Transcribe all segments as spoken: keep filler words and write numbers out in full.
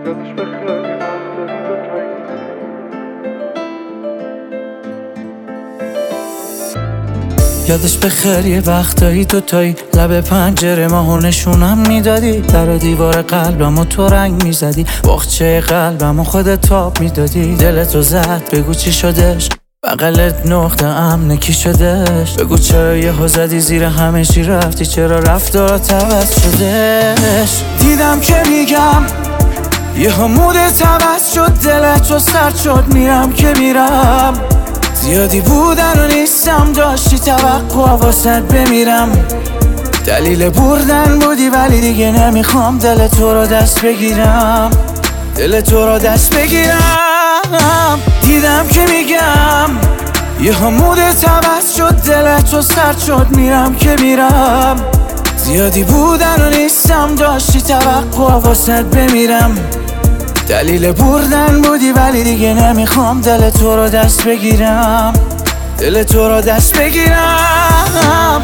یادش بخیر یه وقتایی تو تایی لب پنجره ماهو نشونم میدادی، در و دیوار قلبمو تو رنگ میزدی، باغچه قلبمو خودت تاب میدادی. دلتو زد بگو چی شدش، بغلت نقطه امن کی شدش، بگو چرا یهو زدی زیر همه چی رفتی، چرا رفتارات عوض شدش. دیدم که میگم یهو مودت عوض شد، دلتو سرد شد، میرم که میرم، زیادی بودن و نیستم، داشتی توقع واسد بمیرم. دلیل بردن بودی ولی دیگه نمیخوام دل تو رو دست بگیرم، دل تو رو دست بگیرم. دیدم که میگم یه مودت عوض شد، دل تو سرد شد، میرم که میرم، زیادی بودن و نیستم، داشتی توقع واسد بمیرم. دلیل بردن بودی ولی دیگه نمیخوام دل تو رو دست بگیرم، دل تو رو دست بگیرم.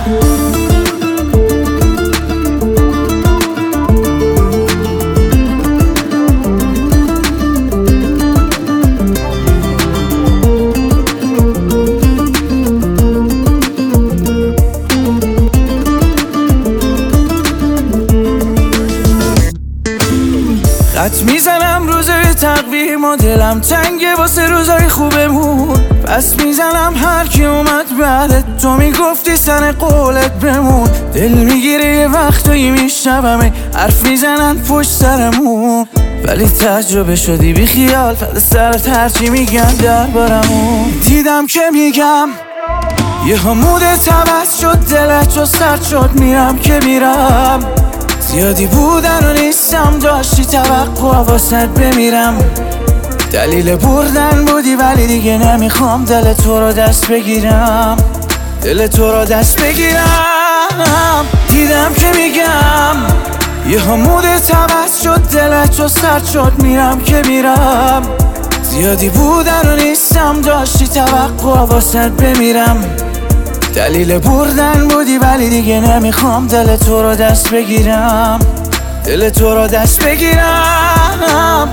خط میزنم روزای تقویم و دلم تنگه واسه روزای خوبمون، پس میزنم هر کی اومد بعدت، تو میگفتی سن قولت بمون. دل میگیره یه وقتایی میشنومه حرف میزنن پشت سرمون، ولی تجربه شدی بی خیال فد سرت هرچی میگن دربارمون. دیدم که میگم یه مودت عوض شد، دلت سرد شد، میرم که میرم، زیادی بودن و نیستم، داشتی توقع واسد بمیرم. دلیل بردن بودی ولی دیگه نمیخوام دل تو رو دست بگیرم، دل تو رو دست بگیرم. دیدم که میگم یه مودت عوض شد، دلت سرد شد، میرم که میرم، زیادی بودن و نیستم، داشتی توقع واسد بمیرم. دلیل بردن بودی ولی دیگه نمیخوام دل تو رو دست بگیرم، دل تو رو دست بگیرم.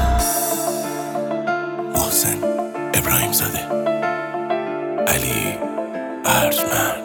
محسن ابراهیم زاده، علی ارجمند.